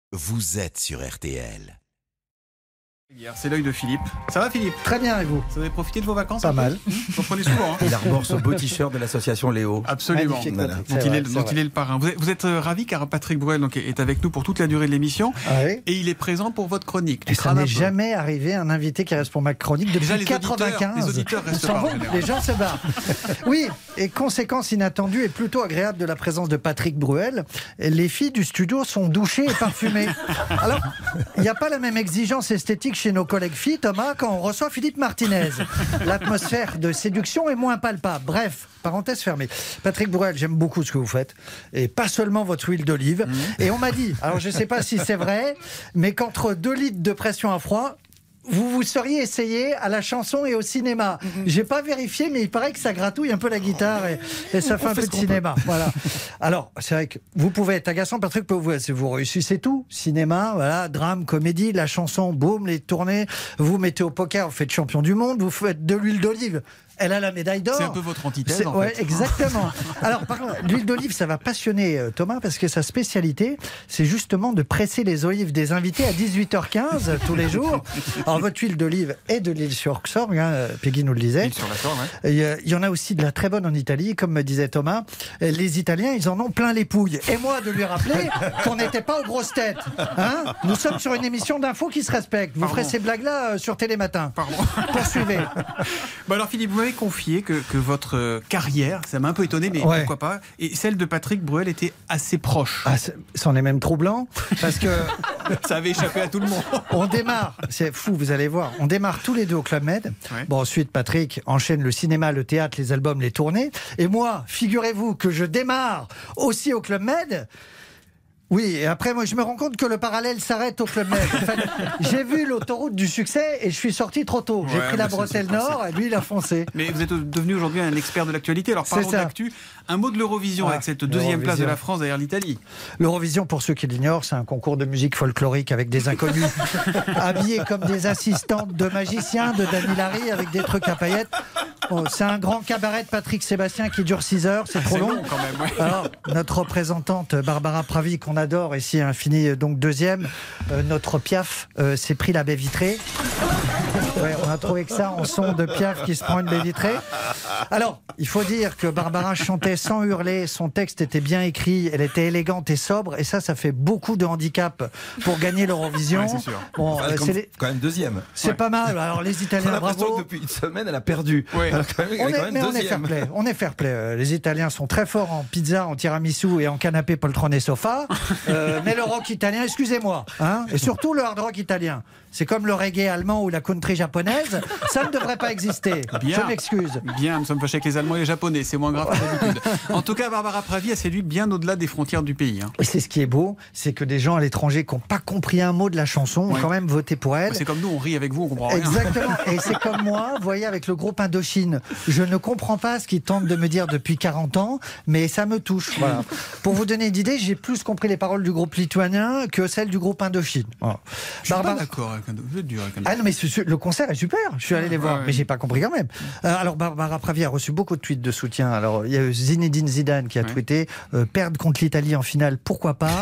vous êtes sur RTL. C'est l'œil de Philippe. Ça va Philippe? Très bien, et vous? Vous avez profité de vos vacances? Pas mal. Vous en prenez souvent. Il arbore son beau t-shirt de l'association Léo. Absolument. Magnifique, Voilà. Patrick, Donc il est le parrain. Vous êtes ravi car Patrick Bruel est avec nous pour toute la durée de l'émission. Ah oui. Et il est présent pour votre chronique. Et ça n'est jamais arrivé un invité qui reste pour ma chronique depuis Déjà, 1995. les auditeurs restent Ils s'en pas, en vont, général. les gens se barrent. Oui, et conséquence inattendue et plutôt agréable de la présence de Patrick Bruel, les filles du studio sont douchées et parfumées. Alors, il n'y a pas la même exigence esthétique chez nos collègues filles, Thomas, quand on reçoit Philippe Martinez. L'atmosphère de séduction est moins palpable. Bref, parenthèse fermée. Patrick Bruel, j'aime beaucoup ce que vous faites, et pas seulement votre huile d'olive. Et on m'a dit, alors je ne sais pas si c'est vrai, mais qu'entre 2 litres de pression à froid, vous vous seriez essayé à la chanson et au cinéma. J'ai pas vérifié, mais il paraît que ça gratouille un peu la guitare et ça fait un peu de cinéma. Voilà. Alors, c'est vrai que vous pouvez être agaçant, Patrick, vous réussissez tout. Cinéma, voilà, drame, comédie, la chanson, boum, les tournées. Vous mettez au poker, vous faites champion du monde, vous faites de l'huile d'olive. Elle a la médaille d'or. C'est un peu votre antithèse en Ouais, fait. exactement. Alors, par contre, l'huile d'olive, ça va passionner Thomas, parce que sa spécialité, c'est justement de presser les olives des invités à 18h15 tous les jours. Alors, votre huile d'olive est de l'île sur Sorgue, Peggy nous le disait. L'huile sur la Sorgue, ouais. Il y en a aussi de la très bonne en Italie, comme me disait Thomas. Les Italiens, ils en ont plein les pouilles. Et moi, de lui rappeler qu'on n'était pas aux grosses têtes. Hein, nous sommes sur une émission d'info qui se respecte. Vous ferez ces blagues-là sur Télématin. Pardon. Poursuivez. Bon alors Philippe, vous m'avez confié que votre carrière, ça m'a un peu étonné, mais Ouais. pourquoi pas, et celle de Patrick Bruel était assez proche. Ah, c'en est même troublant, parce que Ça avait échappé à tout le monde. on démarre, c'est fou, vous allez voir, on démarre tous les deux au Club Med. Ouais. Bon, ensuite, Patrick enchaîne le cinéma, le théâtre, les albums, les tournées. Et moi, figurez-vous que je démarre aussi au Club Med. Oui, et après, moi, je me rends compte que le parallèle s'arrête au Club Med. En fait, j'ai vu l'autoroute du succès et je suis sorti trop tôt. J'ai Ouais, pris la mais c'est bretelle le principe. nord et lui, il a foncé. Mais vous êtes devenu aujourd'hui un expert de l'actualité. Alors C'est parlons ça. d'actu. Un mot de l'Eurovision Ah, avec cette deuxième place de l'Eurovision. la France derrière l'Italie. L'Eurovision, pour ceux qui l'ignorent, c'est un concours de musique folklorique avec des inconnus habillés comme des assistantes de magiciens, de Dany Larry avec des trucs à paillettes. Bon, c'est un grand cabaret de Patrick Sébastien qui dure 6 heures, c'est trop C'est long. long quand même. Ouais. Alors, notre représentante Barbara Pravi, qu'on adore, ici fini donc deuxième. Notre Piaf s'est pris la baie vitrée. Ouais, on a trouvé que ça en son de Piaf qui se prend une baie vitrée. Alors, il faut dire que Barbara chantait sans hurler, son texte était bien écrit, elle était élégante et sobre, et ça fait beaucoup de handicap pour gagner l'Eurovision. Ouais, c'est sûr. Bon, Enfin, c'est quand même deuxième. c'est pas mal. Alors, les On a Italiens, l'impression bravo. que depuis une semaine, elle a perdu. Ouais. Alors, quand même, elle est quand même Mais on est fair deuxième. play. On est fair play. Les Italiens sont très forts en pizza, en tiramisu et en canapé poltron et sofa. Mais le rock italien, excusez-moi, hein, et surtout le hard rock italien. C'est comme le reggae allemand ou la country japonaise. Ça ne devrait pas exister. Bien. Je m'excuse. Bien, nous sommes fâchés avec les Allemands et les Japonais, c'est moins grave que d'habitude. En tout cas, Barbara Pravi a séduit bien au-delà des frontières du pays. Et c'est ce qui est beau, c'est que des gens à l'étranger qui n'ont pas compris un mot de la chanson ont Ouais. quand même voté pour elle. C'est comme nous, on rit avec vous, on comprend rien. Exactement. Et c'est comme moi, vous voyez, avec le groupe Indochine. Je ne comprends pas ce qu'ils tentent de me dire depuis 40 ans, mais ça me touche. Voilà. Pour vous donner une idée, j'ai plus compris les paroles du groupe lituanien que celles du groupe Indochine. Voilà. Je suis pas Barbara- d'accord avec vous êtes dur avec Ah non, mais le concert est super. Je suis allé les voir, Ouais, ouais. mais j'ai pas compris quand même. Alors Barbara Pravi a reçu beaucoup de tweets de soutien. Alors il y a eu Zinedine Zidane qui a Ouais. tweeté perdre contre l'Italie en finale, pourquoi pas.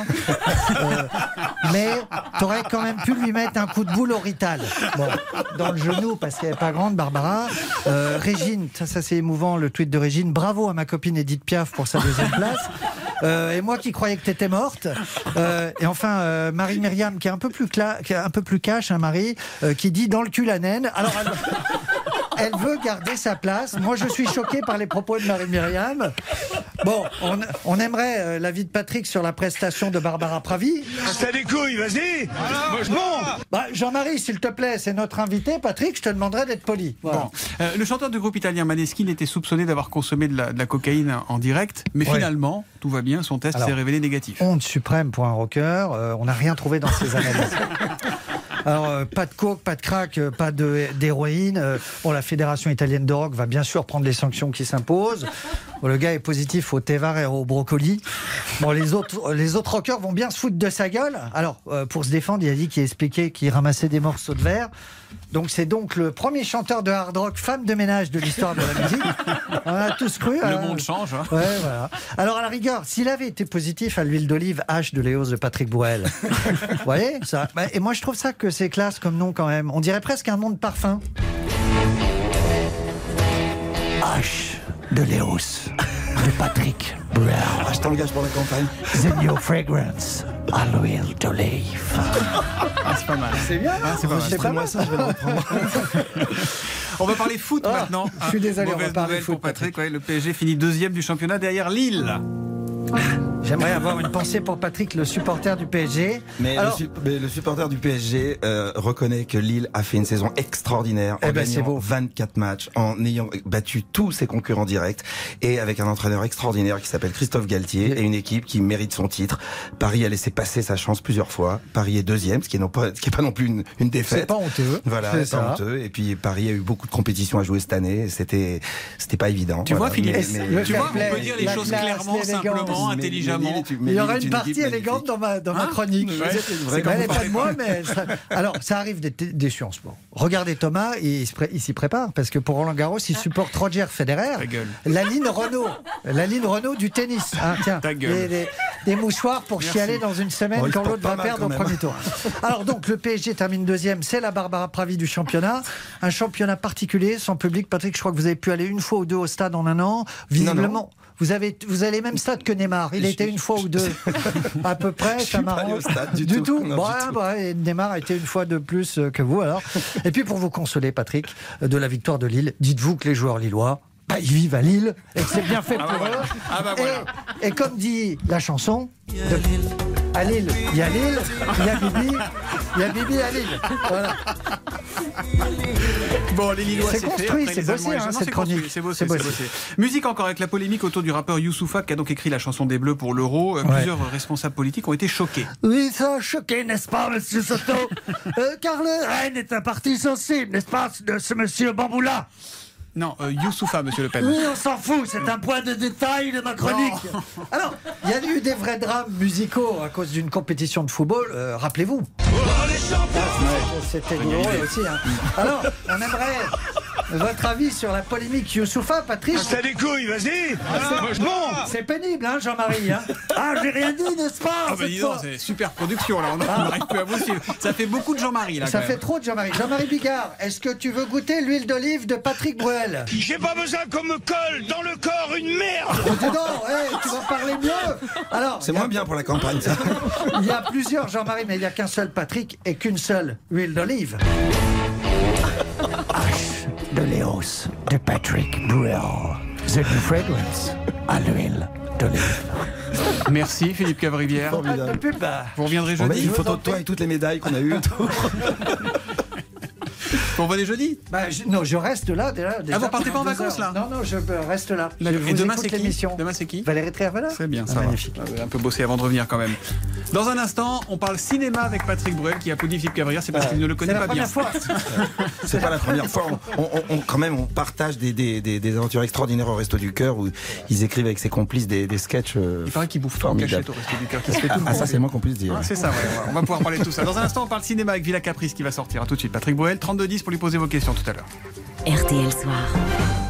Mais t'aurais quand même pu lui mettre un coup de boule au Rital. Bon, dans le genou parce qu'elle est pas grande, Barbara. Régine, ça c'est émouvant le tweet de Régine. Bravo à ma copine Edith Piaf pour sa deuxième place. Et moi qui croyais que t'étais morte. Et enfin Marie-Myriam qui est un peu plus cash, hein, Marie, qui dit dans le cul la naine. Alors elle veut garder sa place. Moi je suis choqué par les propos de Marie-Myriam. Bon, on aimerait l'avis de Patrick sur la prestation de Barbara Pravi. T'as des couilles, vas-y. Bon, Jean-Marie, s'il te plaît, c'est notre invité. Patrick, je te demanderai d'être poli. Voilà. Bon. Le chanteur du groupe italien Maneskin était soupçonné d'avoir consommé de la cocaïne en direct, mais Ouais. finalement, tout va bien, son test Alors, s'est révélé négatif. Honte suprême pour un rocker. On n'a rien trouvé dans ces analyses. Alors, pas de coke, pas de crack, pas d'héroïne. Bon, la Fédération italienne de rock va bien sûr prendre les sanctions qui s'imposent. Bon, le gars est positif au thé vert et au brocoli. Bon, les autres rockers vont bien se foutre de sa gueule. Alors, pour se défendre, il a dit qu'il expliquait qu'il ramassait des morceaux de verre. Donc, c'est donc le premier chanteur de hard rock femme de ménage de l'histoire de la musique. On a tous cru. Le monde change. Hein. Ouais, voilà. Alors, à la rigueur, s'il avait été positif à l'huile d'olive H de Léos de Patrick Bruel, vous voyez ça. Et moi, je trouve ça que c'est classe comme nom quand même. On dirait presque un nom de parfum. H de Léos de Patrick Bruel. Je t'engage pour la campagne. The new fragrance à l'huile d'olive. C'est pas mal. C'est bien. C'est pas mal. Enregistrez-moi ça, je vais le reprendre. On va parler foot maintenant. Je suis désolé, on va Mauvaise parler nouvelle foot, pour Patrick. Ouais, le PSG finit 2e du championnat derrière Lille. J'aimerais avoir une pensée pour Patrick, le supporter du PSG. Mais Alors, le supporter du PSG reconnaît que Lille a fait une saison extraordinaire en c'est beau. gagnant 24 matchs, en ayant battu tous ses concurrents directs et avec un entraîneur extraordinaire qui s'appelle Christophe Galtier et une équipe qui mérite son titre. Paris a laissé passer sa chance plusieurs fois. Paris est 2e, ce qui est pas non plus une défaite. c'est pas honteux. Voilà, C'est c'est pas ça. honteux. Et puis Paris a eu beaucoup de compétitions à jouer cette année. C'était pas évident. Tu vois, Philippe, le tu fair vois, play, on peut dire les la choses classe, clairement, l'élégance. simplement, intelligemment. Il y aura une partie élégante dans ma chronique. Ouais, c'est C'est quand elle vous n'est pas parlez de moi, mais alors ça arrive d'être déçu en ce moment. Regardez Thomas, il s'y prépare parce que pour Roland Garros, il supporte Roger Federer. Ta gueule. La ligne Renault du tennis. Hein, tiens, Ta gueule. des mouchoirs pour chialer dans une semaine Oh, il quand se l'autre porte va pas mal, perdre au quand même. premier tour. Alors donc le PSG termine 2e, c'est la Barbara Pravi du championnat. Un championnat particulier, sans public. Patrick, je crois que vous avez pu aller une fois ou deux au stade en un an. Visiblement. Non. Vous avez les mêmes stats que Neymar. Il a été une fois ou deux, à peu près. Je suis pas allé au stade du tout. Non, du tout. Et Neymar a été une fois de plus que vous. Alors. Et puis pour vous consoler, Patrick, de la victoire de Lille, dites-vous que les joueurs lillois, ils vivent à Lille et que c'est bien fait pour eux. voilà. Et comme dit la chanson, à Lille, il y a Lille, il y a Bibi à Lille. Voilà. Bon, les Lillois, C'est c'est construit, fait. Après, c'est les bossé, Allemands, hein, non, cette c'est construit, chronique. c'est bossé, C'est c'est bossé. bossé. Musique encore avec la polémique autour du rappeur Youssoupha qui a donc écrit la chanson des Bleus pour l'Euro. Plusieurs responsables politiques ont été choqués. Oui, ça a choqué, n'est-ce pas, monsieur Soto car le Rennes est un parti sensible, n'est-ce pas, de ce monsieur Bamboula? Non, Youssoupha, monsieur Le Pen. Oui, on s'en fout, c'est un point de détail de ma chronique. Alors, il y a eu des vrais drames musicaux à cause d'une compétition de football, rappelez-vous. C'était douloureux aussi. Hein. Alors, on aimerait votre avis sur la polémique Youssoupha, Patrick. T'as des couilles, vas-y. Bon. C'est pénible, hein, Jean-Marie. Hein. Ah, j'ai rien dit, n'est-ce pas Ah bah cette dis donc, fois c'est super production là, on n'arrive plus à vous suivre. Ça fait beaucoup de Jean-Marie là. Ça quand fait même. trop de Jean-Marie. Jean-Marie Bigard, est-ce que tu veux goûter l'huile d'olive de Patrick Bruel? J'ai pas besoin qu'on me colle dans le corps une merde. Oh, dis donc, tu vas parler mieux. Alors, C'est moins bien pour la campagne, ça. il y a plusieurs Jean-Marie, mais il n'y a qu'un seul Patrick et qu'une seule huile d'olive. H de Léos de Patrick Bruel. The new fragrance à l'huile d'olive. Merci Philippe Cavrivière. Formidable. Vous reviendrez On met jeudi. une photo de toi et toutes les médailles qu'on a eues. On va les jeudis. Non, je reste là déjà. Ah, vous partez pas en pendant 2 vacances, heures. là Non, je reste là. Je Et vous demain écoute c'est qui l'émission. Demain c'est qui Valérie Trierweiler. C'est bien, ça va. Magnifique. Un peu bossé avant de revenir quand même. Dans un instant, on parle cinéma avec Patrick Bruel qui applaudit Philippe Cavrière, c'est parce qu'il ne le connaît C'est la pas bien. première fois. C'est pas la première fois. Quand même, on partage des aventures extraordinaires au Resto du Cœur où ils écrivent avec ses complices des sketchs. Il paraît qu'il bouffe tout en Formidable. cachette au Resto du Cœur, qui se fait tout le Ah, ça, monde. c'est moins qu'on puisse dire. Ah, c'est ça, ouais, on va pouvoir parler de tout ça. Dans un instant, on parle cinéma avec Villa Caprice qui va sortir. À tout de suite. Patrick Bruel, 3210 pour lui poser vos questions tout à l'heure. RTL Soir.